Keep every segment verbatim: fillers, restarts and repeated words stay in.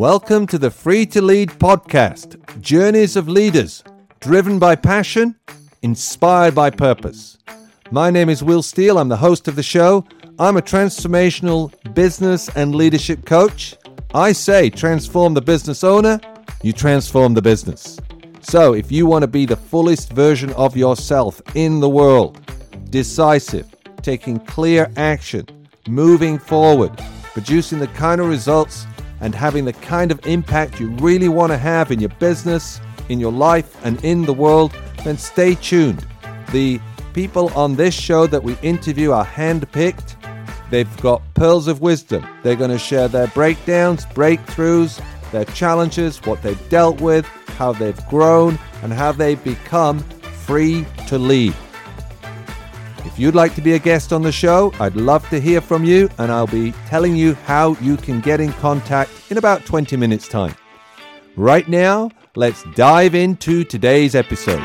Welcome to the Free to Lead podcast, Journeys of Leaders, driven by passion, inspired by purpose. My name is Will Steele. I'm the host of the show. I'm a transformational business and leadership coach. I say transform the business owner, you transform the business. So if you want to be the fullest version of yourself in the world, decisive, taking clear action, moving forward, producing the kind of results and having the kind of impact you really want to have in your business, in your life, and in the world, then stay tuned. The people on this show that we interview are handpicked. They've got pearls of wisdom. They're going to share their breakdowns, breakthroughs, their challenges, what they've dealt with, how they've grown, and how they've become free to lead. If you'd like to be a guest on the show, I'd love to hear from you, and I'll be telling you how you can get in contact in about twenty minutes' time. Right now, let's dive into today's episode.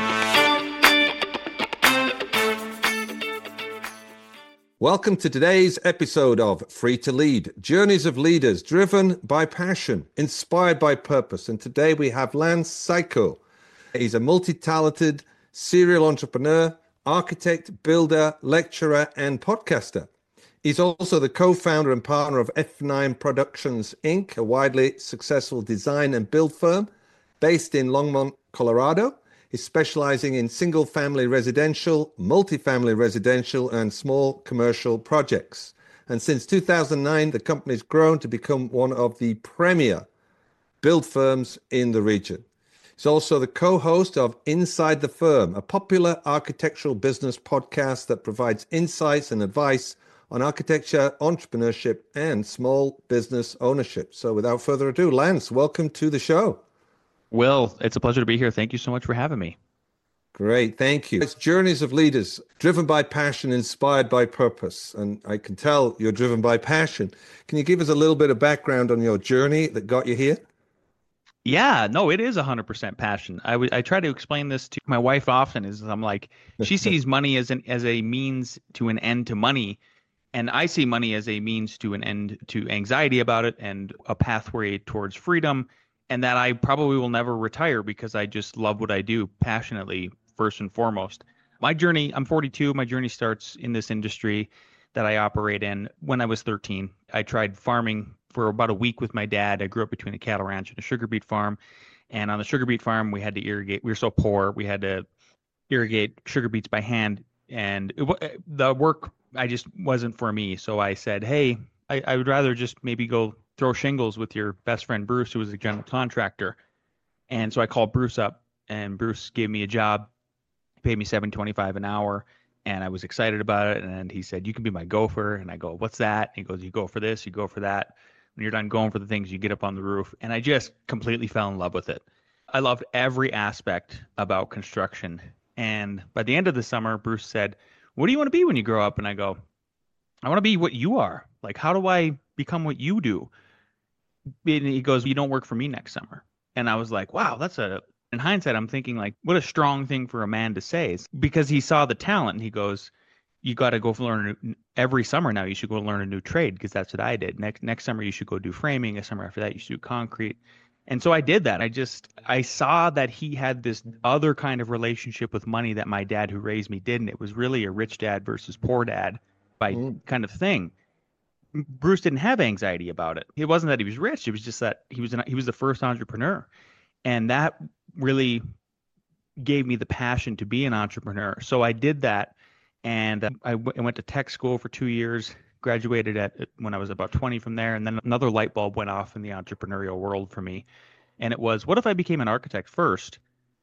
Welcome to today's episode of Free to Lead, Journeys of Leaders, driven by passion, inspired by purpose. And today we have Lance Cayko. He's a multi-talented serial entrepreneur, architect, builder, lecturer, and podcaster. He's also the co-founder and partner of F nine Productions, Incorporated, a widely successful design and build firm based in Longmont, Colorado. He's specializing in single-family residential, multifamily residential, and small commercial projects. And since two thousand nine, the company's grown to become one of the premier build firms in the region. He's also the co-host of Inside the Firm, a popular architectural business podcast that provides insights and advice on architecture, entrepreneurship, and small business ownership. So without further ado, Lance, welcome to the show. Will, it's a pleasure to be here. Thank you so much for having me. Great, thank you. It's Journeys of Leaders, driven by passion, inspired by purpose. And I can tell you're driven by passion. Can you give us a little bit of background on your journey that got you here? Yeah, no, it is one hundred percent passion. I, w- I try to explain this to my wife often is I'm like, she sees money as an as a means to an end to money. And I see money as a means to an end to anxiety about it and a pathway towards freedom. And that I probably will never retire because I just love what I do passionately, first and foremost. My journey, I'm forty-two. My journey starts in this industry that I operate in when I was thirteen. I tried farming for about a week with my dad. I grew up between a cattle ranch and a sugar beet farm. And on the sugar beet farm, we had to irrigate. We were so poor. We had to irrigate sugar beets by hand. And it, the work, I just wasn't for me. So I said, hey, I, I would rather just maybe go throw shingles with your best friend, Bruce, who was a general contractor. And so I called Bruce up, and Bruce gave me a job, paid me seven twenty-five an hour. And I was excited about it. And he said, you can be my gopher. And I go, what's that? And he goes, you go for this, you go for that. When you're done going for the things, you get up on the roof. And I just completely fell in love with it. I loved every aspect about construction. And by the end of the summer, Bruce said, what do you want to be when you grow up? And I go, I want to be what you are. Like, how do I become what you do? And he goes, you don't work for me next summer. And I was like, wow, that's a, in hindsight, I'm thinking like, what a strong thing for a man to say, is because he saw the talent and he goes, you got to go learn a, every summer now. You should go learn a new trade, because that's what I did. Next next summer, you should go do framing. A summer after that, you should do concrete. And so I did that. I just, I saw that he had this other kind of relationship with money that my dad who raised me didn't. It was really a rich dad versus poor dad by mm. kind of thing. Bruce didn't have anxiety about it. It wasn't that he was rich. It was just that he was an, he was the first entrepreneur. And that really gave me the passion to be an entrepreneur. So I did that. And uh, I, w- I went to tech school for two years, graduated at when I was about twenty from there. And then another light bulb went off in the entrepreneurial world for me. And it was, what if I became an architect first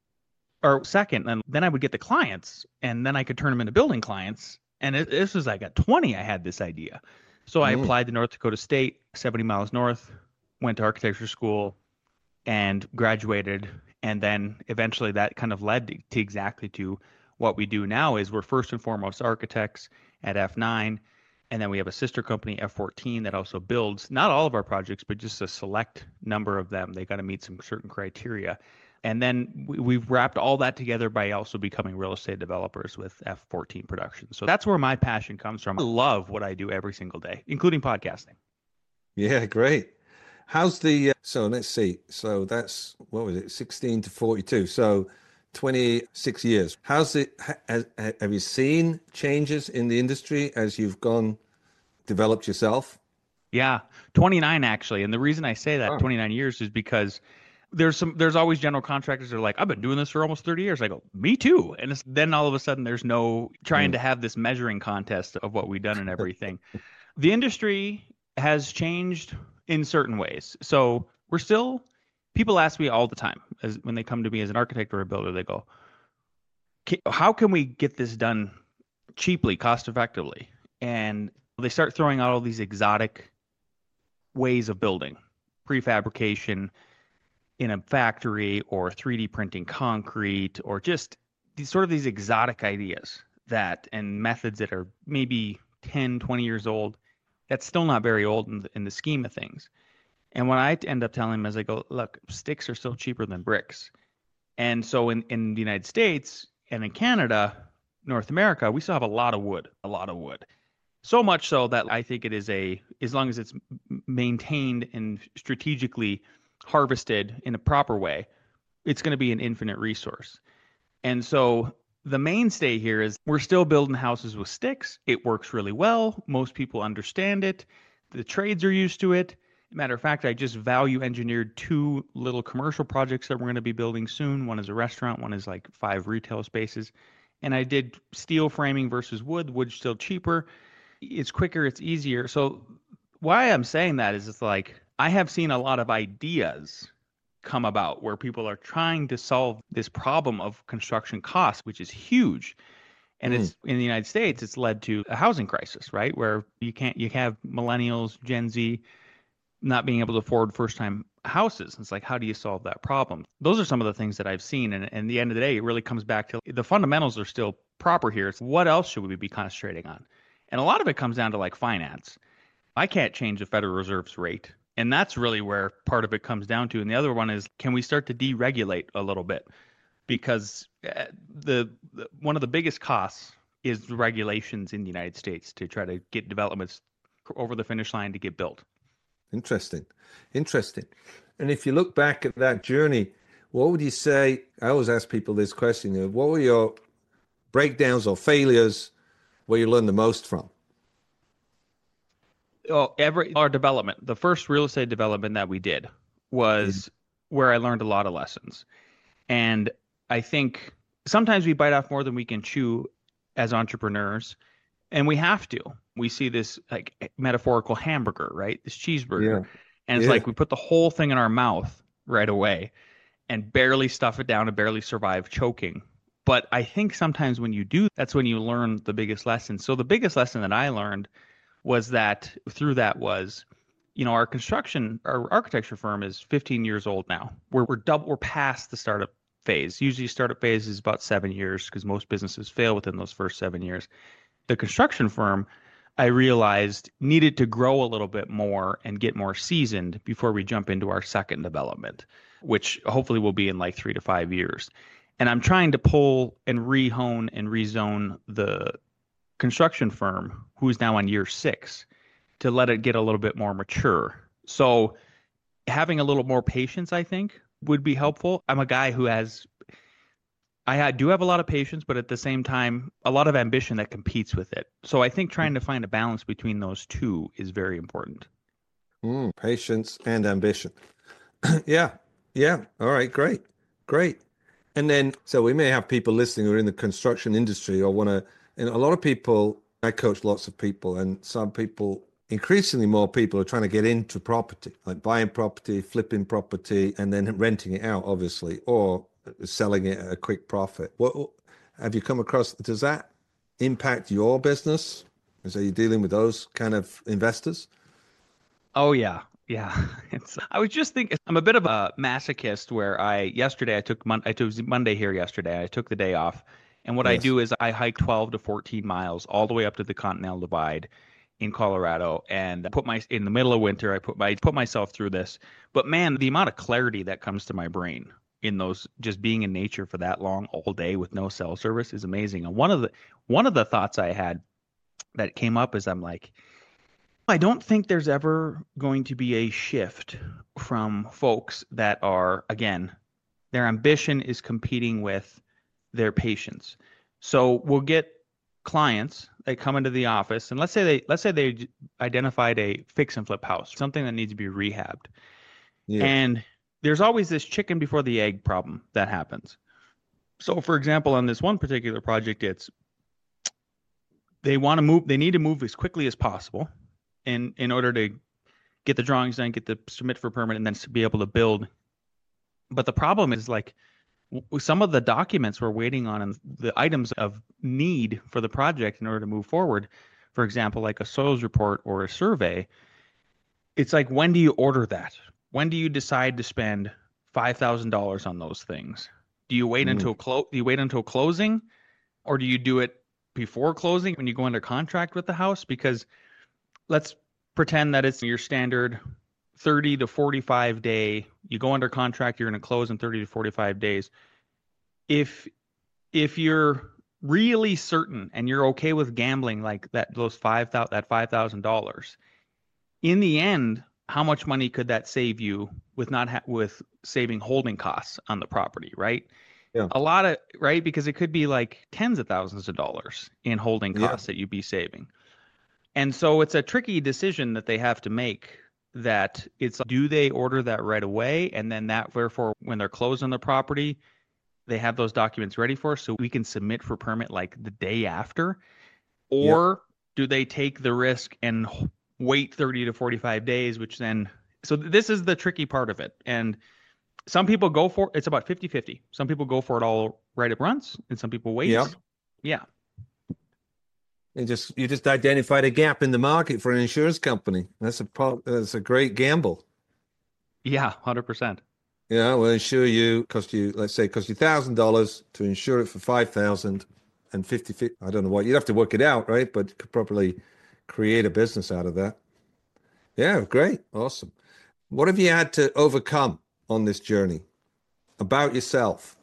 or second? And then I would get the clients, and then I could turn them into building clients. And it, this was like at twenty, I had this idea. So I mm. applied to North Dakota State, seventy miles north, went to architecture school and graduated. And then eventually that kind of led to, to exactly to what we do now. Is we're first and foremost architects at F nine. And then we have a sister company, F fourteen, that also builds not all of our projects, but just a select number of them. They got to meet some certain criteria. And then we, we've wrapped all that together by also becoming real estate developers with F fourteen Productions. So that's where my passion comes from. I love what I do every single day, including podcasting. Yeah, great. How's the, uh, so let's see. So that's, what was it, sixteen to forty-two. So twenty-six years. How's it, ha, has, have you seen changes in the industry as you've gone, developed yourself? Yeah, twenty-nine actually. And the reason I say that Oh. twenty-nine years is because there's some there's always general contractors that are like, I've been doing this for almost thirty years. I go, me too. And it's, then all of a sudden there's no trying Mm. to have this measuring contest of what we've done and everything. The industry has changed in certain ways. So we're still, people ask me all the time as when they come to me as an architect or a builder, they go, "Ca- how can we get this done cheaply, cost effectively?" And they start throwing out all these exotic ways of building, prefabrication in a factory or three D printing concrete or just these sort of these exotic ideas that and methods that are maybe ten, twenty years old. That's still not very old in the, in the scheme of things. And what I end up telling them is I go, look, sticks are still cheaper than bricks. And so in, in the United States and in Canada, North America, we still have a lot of wood, a lot of wood. So much so that I think it is a, as long as it's maintained and strategically harvested in a proper way, it's going to be an infinite resource. And so the mainstay here is we're still building houses with sticks. It works really well. Most people understand it. The trades are used to it. Matter of fact, I just value engineered two little commercial projects that we're going to be building soon. One is a restaurant, one is like five retail spaces. And I did steel framing versus wood. Wood's still cheaper. It's quicker, it's easier. So why I'm saying that is it's like I have seen a lot of ideas come about where people are trying to solve this problem of construction costs, which is huge. And Mm. it's in the United States, it's led to a housing crisis, right? Where you can't, you have millennials, Gen Z not being able to afford first time houses. It's like, how do you solve that problem? Those are some of the things that I've seen. And, and at the end of the day, it really comes back to the fundamentals are still proper here. It's what else should we be concentrating on? And a lot of it comes down to like finance. I can't change the Federal Reserve's rate. And that's really where part of it comes down to. And the other one is, can we start to deregulate a little bit? Because uh, the, the one of the biggest costs is the regulations in the United States to try to get developments over the finish line to get built. Interesting. Interesting. And if you look back at that journey, what would you say? I always ask people this question, you know, what were your breakdowns or failures where you learned the most from? Oh, every our development, the first real estate development that we did was where I learned a lot of lessons. And I think sometimes we bite off more than we can chew as entrepreneurs, and we have to. We see this like metaphorical hamburger, right? This cheeseburger. Yeah. And it's Yeah. like we put the whole thing in our mouth right away and barely stuff it down and barely survive choking. But I think sometimes when you do, that's when you learn the biggest lesson. So the biggest lesson that I learned was that through that was, you know, our construction, our architecture firm is fifteen years old now. We're we're double, we're past the startup phase. Usually startup phase is about seven years because most businesses fail within those first seven years. The construction firm, I realized, needed to grow a little bit more and get more seasoned before we jump into our second development, which hopefully will be in like three to five years. And I'm trying to pull and rehone and rezone the construction firm, who's now on year six, to let it get a little bit more mature. So having a little more patience, I think, would be helpful. I'm a guy who has, I do have a lot of patience, but at the same time, a lot of ambition that competes with it. So I think trying to find a balance between those two is very important. Mm, patience and ambition. Yeah. Yeah. All right. Great. Great. And then, so we may have people listening who are in the construction industry or want to, and a lot of people, I coach lots of people, and some people, increasingly more people are trying to get into property, like buying property, flipping property, and then renting it out, obviously, or selling it at a quick profit. What have you come across? Does that impact your business? Are you dealing with those kind of investors? Oh yeah, yeah. It's, I was just thinking, I'm a bit of a masochist where I yesterday I took Mon- I took Monday here yesterday. I took the day off, and what I Yes. do is I hike twelve to fourteen miles all the way up to the Continental Divide in Colorado, and put my in the middle of winter. I put my put myself through this, but man, the amount of clarity that comes to my brain in those just being in nature for that long all day with no cell service is amazing. And one of the one of the thoughts I had that came up is I'm like, I don't think there's ever going to be a shift from folks that are, again, their ambition is competing with their patience. So we'll get clients that come into the office, and let's say they let's say they identified a fix and flip house, something that needs to be rehabbed. Yeah. And there's always this chicken before the egg problem that happens. So for example, on this one particular project, it's they want to move, they need to move as quickly as possible in in order to get the drawings done, get the submit for permit, and then to be able to build. But the problem is like w- some of the documents we're waiting on and the items of need for the project in order to move forward, for example, like a soils report or a survey, it's like, when do you order that? When do you decide to spend five thousand dollars on those things? Do you wait Mm. until clo- do you wait until closing, or do you do it before closing when you go under contract with the house? Because let's pretend that it's your standard thirty to forty-five day, you go under contract, you're going to close in thirty to forty-five days. If if you're really certain and you're okay with gambling like that, those five thousand that five thousand dollars, in the end, how much money could that save you with not ha- with saving holding costs on the property, right? Yeah. A lot of, right? Because it could be like tens of thousands of dollars in holding Yeah. costs that you'd be saving. And so it's a tricky decision that they have to make, that it's, do they order that right away? And then that, therefore, when they're closing the property, they have those documents ready for us so we can submit for permit like the day after? Yeah. Or do they take the risk and h- wait thirty to forty-five days, which then, so this is the tricky part of it. And some people go for, it's about fifty fifty. Some people go for it all right at once, and some people Yeah. wait. Yeah. You just you just identified a gap in the market for an insurance company. That's a part, that's a great gamble. Yeah. one hundred percent. Yeah, we'll insure you, cost you, let's say, cost you thousand dollars to insure it for five thousand and fifty. I don't know what you'd have to work it out, right? But you could probably create a business out of that. Yeah, great, awesome. What have you had to overcome on this journey about yourself?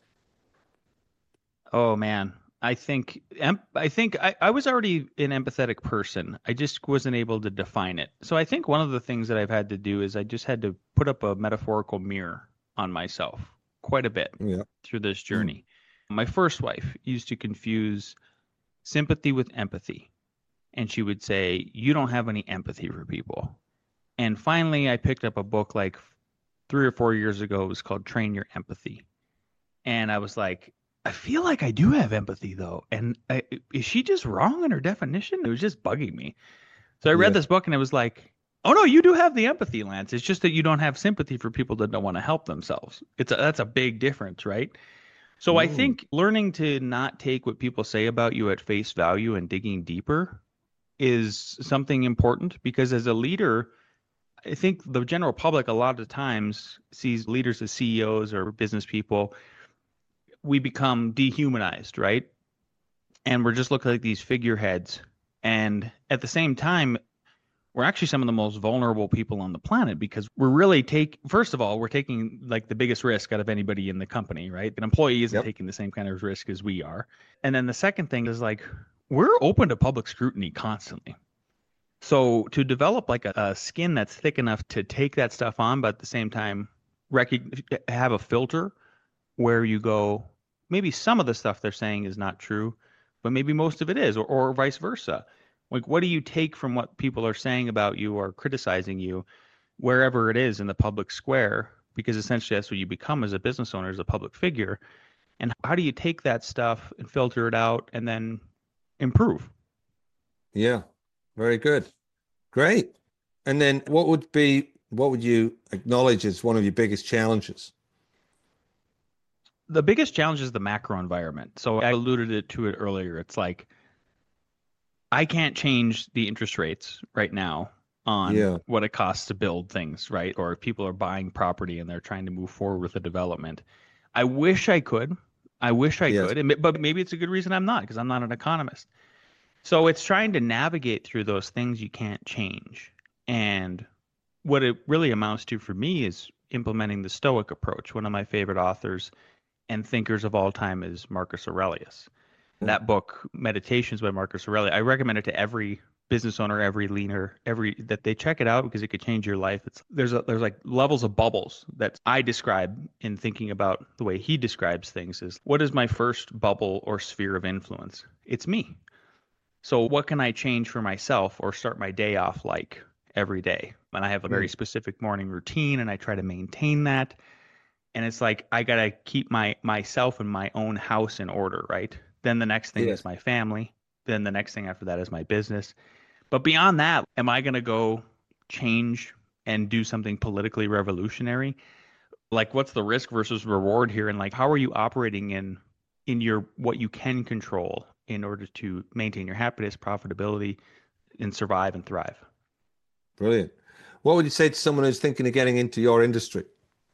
Oh man, I think em- I think I, I was already an empathetic person. I just wasn't able to define it. So I think one of the things that I've had to do is I just had to put up a metaphorical mirror on myself quite a bit Yeah. through this Mm. journey. My first wife used to confuse sympathy with empathy, and she would say, "You don't have any empathy for people." And finally, I picked up a book like three or four years ago. It was called Train Your Empathy. And I was like, I feel like I do have empathy though. And I, is she just wrong in her definition? It was just bugging me. So I read Yeah. this book and it was like, oh no, you do have the empathy, Lance. It's just that you don't have sympathy for people that don't want to help themselves. It's a, that's a big difference, right? So I Mm. think learning to not take what people say about you at face value and digging deeper is something important, because as a leader, I think the general public a lot of times sees leaders as C E Os or business people. We become dehumanized, right? And we're just looking like these figureheads. And at the same time, we're actually some of the most vulnerable people on the planet, because we're really take first of all, we're taking like the biggest risk out of anybody in the company, right? An employee isn't Yep. taking the same kind of risk as we are. And then the second thing is like, we're open to public scrutiny constantly. So to develop like a, a skin that's thick enough to take that stuff on, but at the same time, rec- have a filter where you go, maybe some of the stuff they're saying is not true, but maybe most of it is, or, or vice versa. Like, what do you take from what people are saying about you or criticizing you, wherever it is in the public square? Because essentially that's what you become as a business owner, as a public figure. And how do you take that stuff and filter it out and then improve? Yeah. Very good. Great. And then what would be, what would you acknowledge as one of your biggest challenges? The biggest challenge is the macro environment. So I alluded it to it earlier. It's like, I can't change the interest rates right now on Yeah. what it costs to build things, right? Or if people are buying property and they're trying to move forward with a development. I wish I could. I wish I Yes. could. And, but maybe it's a good reason I'm not, because I'm not an economist. So it's trying to navigate through those things you can't change. And what it really amounts to for me is implementing the Stoic approach. One of my favorite authors and thinkers of all time is Marcus Aurelius. Mm. That book, Meditations by Marcus Aurelius, I recommend it to every business owner, every leader, every that they check it out because it could change your life. It's there's a, there's like levels of bubbles that I describe in thinking about the way he describes things is what is my first bubble or sphere of influence? It's me. So what can I change for myself or start my day off like every day? And I have a very Mm. specific morning routine and I try to maintain that. And it's like I gotta keep my myself and my own house in order, right? Then the next thing is Yes. my family. Then the next thing after that is my business. But beyond that, am I gonna go change and do something politically revolutionary? Like what's the risk versus reward here? And like how are you operating in in your what you can control in order to maintain your happiness, profitability, and survive and thrive? Brilliant. What would you say to someone who's thinking of getting into your industry?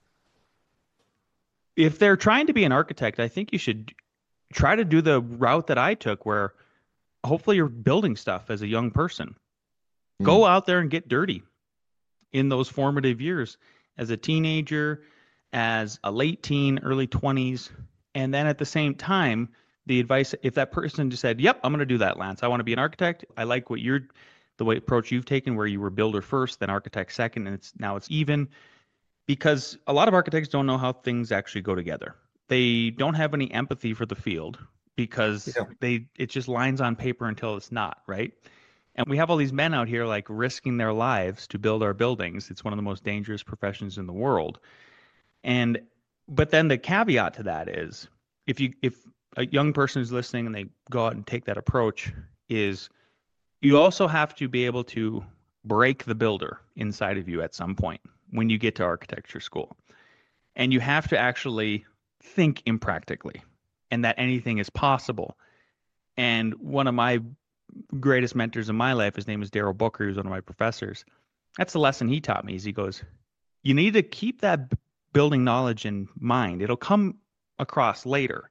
If they're trying to be an architect, I think you should try to do the route that I took where hopefully you're building stuff as a young person. Go Mm. out there and get dirty in those formative years as a teenager, as a late teen, early twenties. And then at the same time, the advice, if that person just said, yep, I'm going to do that, Lance. I want to be an architect. I like what you're, the way approach you've taken where you were builder first, then architect second, and it's now it's even because a lot of architects don't know how things actually go together. They don't have any empathy for the field because Yeah. they it just lines on paper until it's not, right? And we have all these men out here like risking their lives to build our buildings. It's one of the most dangerous professions in the world. And but then the caveat to that is if you if a young person is listening and they go out and take that approach is you also have to be able to break the builder inside of you at some point when you get to architecture school. And you have to actually think impractically and that anything is possible. And one of my greatest mentors in my life, his name is Daryl Booker, he was one of my professors. That's the lesson he taught me is he goes, you need to keep that building knowledge in mind. It'll come across later.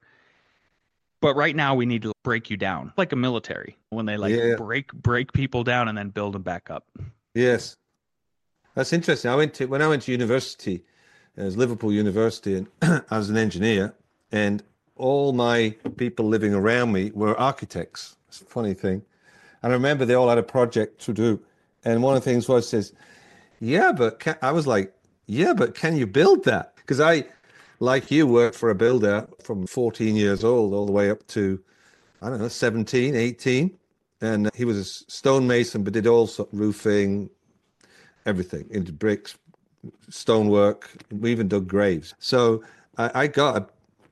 But right now we need to break you down like a military when they like Yeah. break break people down and then build them back up. Yes. That's interesting. I went to when I went to university, it was Liverpool University, and I was an engineer, and all my people living around me were architects. It's a funny thing. And I remember they all had a project to do. And one of the things was says, yeah, but can, I was like, yeah, but can you build that? Because I, like you, worked for a builder from fourteen years old all the way up to, I don't know, seventeen, eighteen. And he was a stonemason, but did all sort of roofing, everything into bricks, stonework. We even dug graves. So I, I got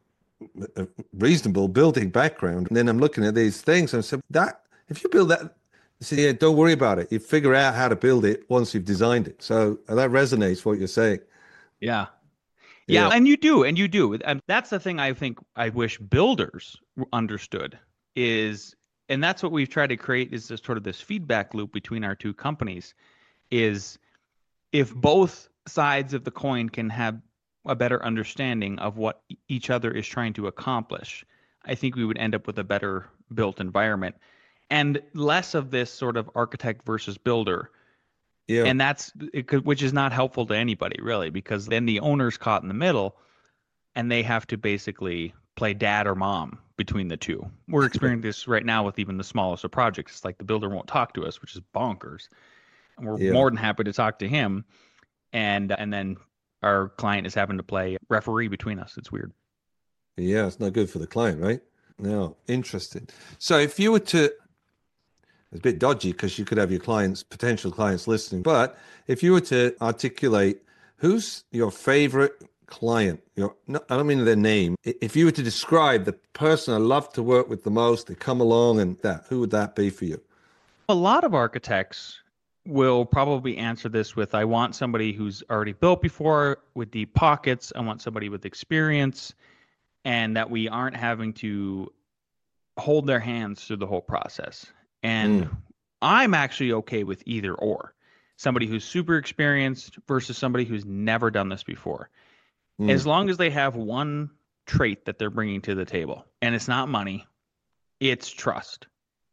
a, a reasonable building background. And then I'm looking at these things and I said, that, if you build that, I said, yeah, don't worry about it. You figure out how to build it once you've designed it. So that resonates what you're saying. Yeah. Yeah, Yeah. and you do, and you do. And that's the thing I think I wish builders understood is, and that's what we've tried to create is this sort of this feedback loop between our two companies is if both sides of the coin can have a better understanding of what e- each other is trying to accomplish, I think we would end up with a better built environment and less of this sort of architect versus builder. Yeah. And that's it could, which is not helpful to anybody really, because then the owner's caught in the middle and they have to basically play dad or mom between the two. We're experiencing this right now with even the smallest of projects. It's like the builder won't talk to us, which is bonkers. And we're Yeah. more than happy to talk to him. And and then our client is having to play referee between us. It's weird. Yeah. It's not good for the client, right? No. Interesting. So if you were to, it's a bit dodgy because you could have your clients, potential clients listening, but if you were to articulate who's your favorite client, your, no, I don't mean their name. I- If you were to describe the person I love to work with the most, they come along and that, who would that be for you? A lot of architects will probably answer this with I want somebody who's already built before with deep pockets. I want somebody with experience and that we aren't having to hold their hands through the whole process. And Mm, I'm actually okay with either or. Somebody who's super experienced versus somebody who's never done this before. As mm, long as they have one trait that they're bringing to the table, and it's not money, it's trust.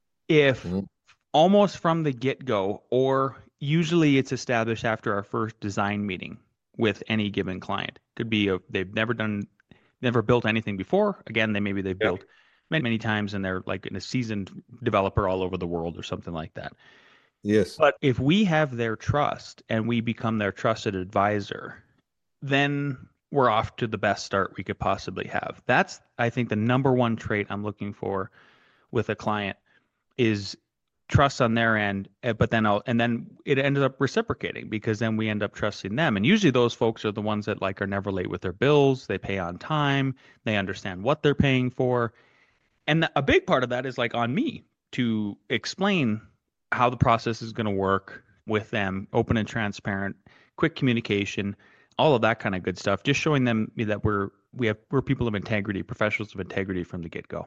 If mm. almost from the get-go, or usually it's established after our first design meeting with any given client. Could be a, they've never done, never built anything before. Again, they maybe they've Yeah. built many, many times and they're like a seasoned developer all over the world or something like that. Yes. But if we have their trust and we become their trusted advisor, then we're off to the best start we could possibly have. That's, I think, the number one trait I'm looking for with a client is trust on their end, eh, but then I'll, and then it ended up reciprocating because then we end up trusting them. And usually those folks are the ones that like are never late with their bills. They pay on time. They understand what they're paying for. And a big part of that is like on me to explain how the process is going to work with them, open and transparent, quick communication, all of that kind of good stuff. Just showing them that we're we have we're people of integrity, professionals of integrity from the get-go.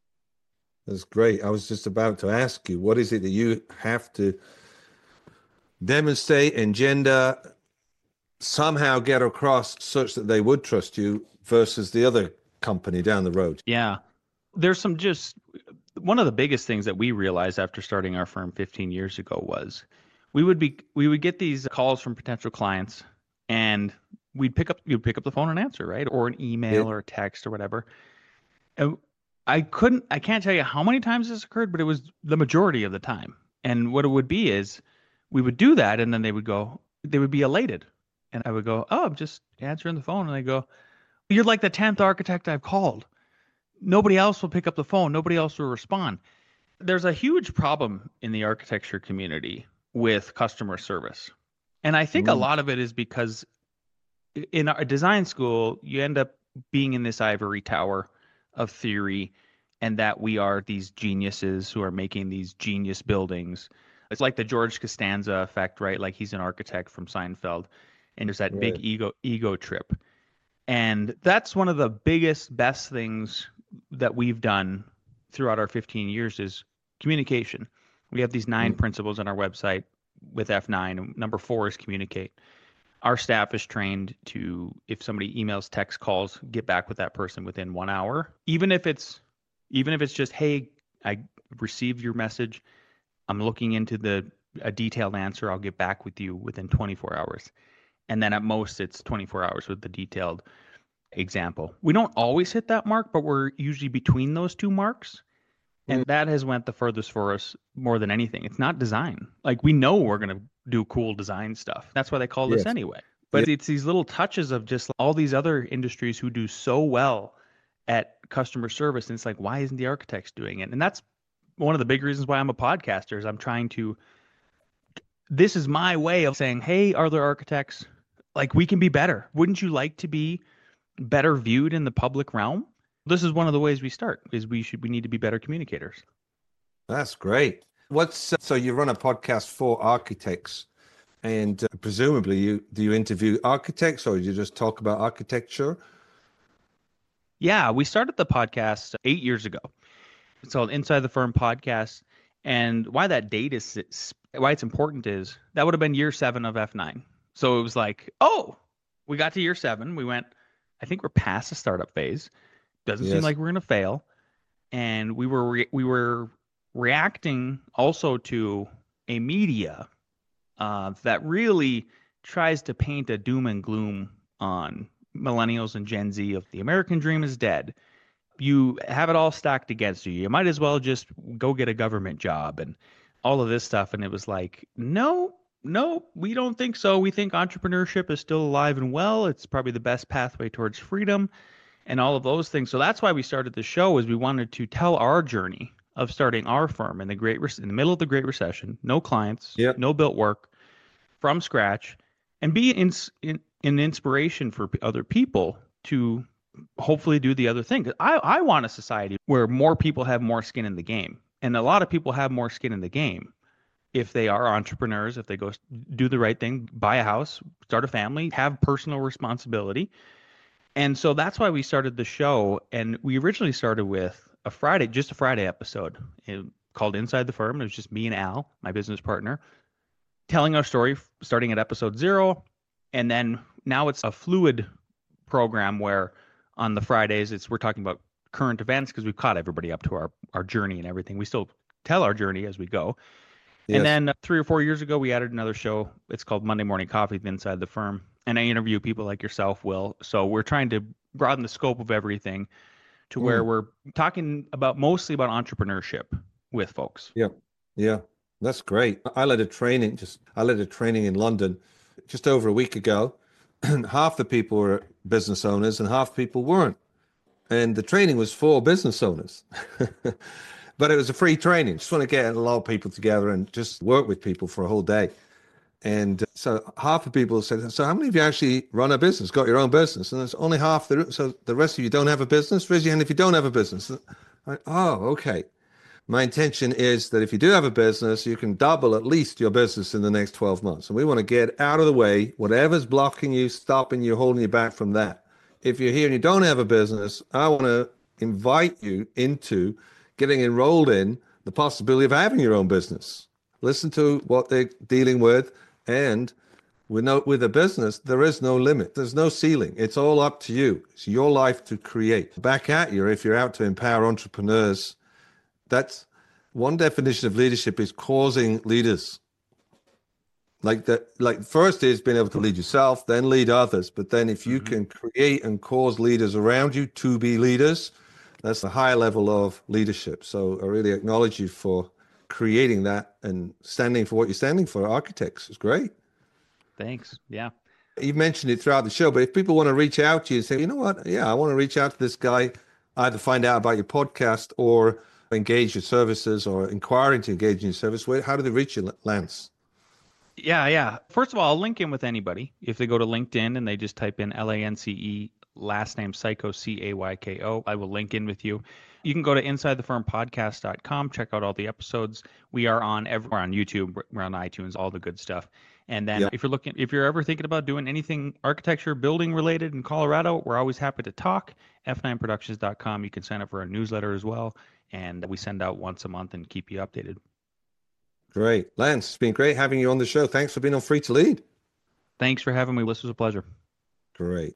That's great. I was just about to ask you, what is it that you have to demonstrate, engender, somehow get across such that they would trust you versus the other company down the road? Yeah. There's some just one of the biggest things that we realized after starting our firm fifteen years ago was we would be we would get these calls from potential clients and we'd pick up you'd pick up the phone and answer, right? Or an email Yeah. or a text or whatever. And I couldn't I can't tell you how many times this occurred, but it was the majority of the time. And what it would be is we would do that and then they would go they would be elated. And I would go, "Oh, I'm just answering the phone." And they go, "You're like the tenth architect I've called. Nobody else will pick up the phone. Nobody else will respond." There's a huge problem in the architecture community with customer service. And I think a Mm. lot of it is because in our design school, you end up being in this ivory tower of theory and that we are these geniuses who are making these genius buildings. It's like the George Costanza effect, right? Like he's an architect from Seinfeld and there's that big Right. ego ego trip. And that's one of the biggest, best things that we've done throughout our fifteen years is communication. We have these nine Mm. principles on our website with F nine. Number four is communicate. Our staff is trained to, if somebody emails, texts, calls, get back with that person within one hour. Even if it's, even if it's just, "Hey, I received your message. I'm looking into the a detailed answer. I'll get back with you within twenty-four hours." And then at most it's twenty-four hours with the detailed example. We don't always hit that mark, but we're usually between those two marks. And Mm. that has went the furthest for us more than anything. It's not design. Like we know we're going to do cool design stuff. That's why they call this Yes. anyway. Yeah. But it's these little touches of just all these other industries who do so well at customer service. And it's like, why isn't the architects doing it? And that's one of the big reasons why I'm a podcaster is I'm trying to, this is my way of saying, hey, other architects, like we can be better. Wouldn't you like to be better viewed in the public realm? This is one of the ways we start is we should we need to be better communicators. That's great. What's uh, so you run a podcast for architects, and uh, presumably you do you interview architects or do you just talk about architecture? Yeah, we started the podcast eight years ago. It's called Inside the Firm Podcast. And why that date is is- why it's important is that would have been year seven of F nine. So it was like, oh, we got to year seven. We went, I think we're past the startup phase. Doesn't seem Yes. like we're going to fail. And we were re- we were reacting also to a media uh, that really tries to paint a doom and gloom on millennials and Gen Z of the American dream is dead. You have it all stacked against you. You might as well just go get a government job and all of this stuff. And it was like, no, no, we don't think so. We think entrepreneurship is still alive and well. It's probably the best pathway towards freedom and all of those things. So that's why we started the show is we wanted to tell our journey of starting our firm in the great Re- in the middle of the Great Recession, no clients, Yep. no built work, from scratch, and be in, in, an inspiration for p- other people to hopefully do the other thing. 'Cause I, I want a society where more people have more skin in the game. And a lot of people have more skin in the game if they are entrepreneurs, if they go s- do the right thing, buy a house, start a family, have personal responsibility. And so that's why we started the show. And we originally started with a Friday, just a Friday episode eh, called Inside the Firm. It was just me and Al, my business partner, telling our story f- starting at episode zero. And then now it's a fluid program where on the Fridays it's we're talking about current events because we've caught everybody up to our, our journey and everything. We still tell our journey as we go. And Yes. then uh, three or four years ago, we added another show. It's called Monday Morning Coffee with Inside the Firm. And I interview people like yourself, Will. So we're trying to broaden the scope of everything to where Mm. we're talking about mostly about entrepreneurship with folks. Yeah. Yeah. That's great. I led a training, just I led a training in London just over a week ago. And half the people were business owners and half the people weren't. And the training was for business owners. But it was a free training. Just want to get a lot of people together and just work with people for a whole day. And so half the people said, so how many of you actually run a business, got your own business? And it's only half the room. So the rest of you don't have a business? Raise your hand if you don't have a business. I, oh, okay. My intention is that if you do have a business, you can double at least your business in the next twelve months. And we want to get out of the way, whatever's blocking you, stopping you, holding you back from that. If you're here and you don't have a business, I want to invite you into getting enrolled in the possibility of having your own business. Listen to what they're dealing with. And with, no, with a business, there is no limit. There's no ceiling. It's all up to you. It's your life to create. Back at you, if you're out to empower entrepreneurs, that's one definition of leadership is causing leaders. Like that, like first is being able to lead yourself, then lead others. But then if you mm-hmm. can create and cause leaders around you to be leaders, that's the higher level of leadership. So I really acknowledge you for creating that and standing for what you're standing for. Architects is great. Thanks. Yeah. You've mentioned it throughout the show, but if people want to reach out to you and say, you know what, yeah, I want to reach out to this guy, either find out about your podcast or engage your services or inquiring to engage in your service, where, how do they reach you, Lance? Yeah, yeah. First of all, I'll link in with anybody. If they go to LinkedIn and they just type in L A N C E, last name Cyko, C A Y K O, I will link in with you. You can go to inside the firm podcast dot com, check out all the episodes. We are on everywhere, on YouTube, we're on iTunes, all the good stuff. And then yep. if you're looking, if you're ever thinking about doing anything architecture, building related in Colorado, we're always happy to talk. F nine productions dot com. You can sign up for our newsletter as well. And we send out once a month and keep you updated. Great. Lance, it's been great having you on the show. Thanks for being on Free to Lead. Thanks for having me. This was a pleasure. Great.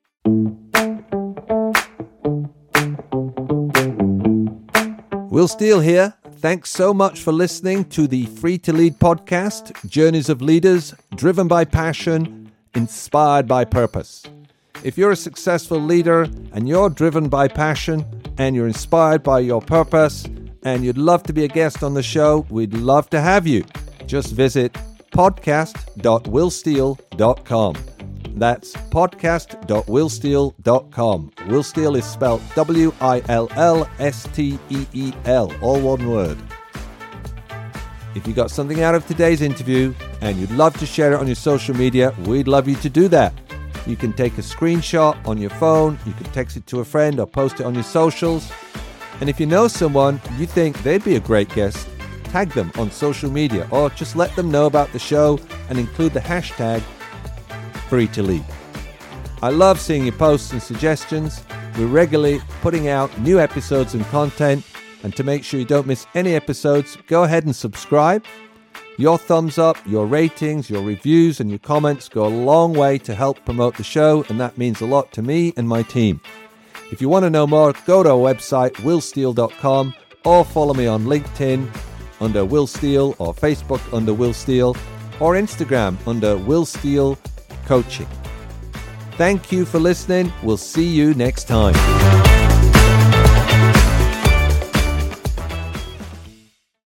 Will Steele here. Thanks so much for listening to the Free to Lead podcast, Journeys of Leaders, driven by passion, inspired by purpose. If you're a successful leader and you're driven by passion and you're inspired by your purpose and you'd love to be a guest on the show, we'd love to have you. Just visit podcast dot will steele dot com. That's podcast dot will steele dot com. Will Steele is spelled W I L L S T E E L, all one word. If you got something out of today's interview and you'd love to share it on your social media, we'd love you to do that. You can take a screenshot on your phone, you can text it to a friend or post it on your socials. And if you know someone you think they'd be a great guest, tag them on social media or just let them know about the show and include the hashtag Free to Lead. I love seeing your posts and suggestions. We're regularly putting out new episodes and content, and to make sure you don't miss any episodes, go ahead and subscribe. Your thumbs up, your ratings, your reviews, and your comments go a long way to help promote the show, and that means a lot to me and my team. If you want to know more, go to our website, will steele dot com, or follow me on LinkedIn under Will Steele, or Facebook under Will Steele, or Instagram under Will Steele Coaching. Thank you for listening. We'll see you next time.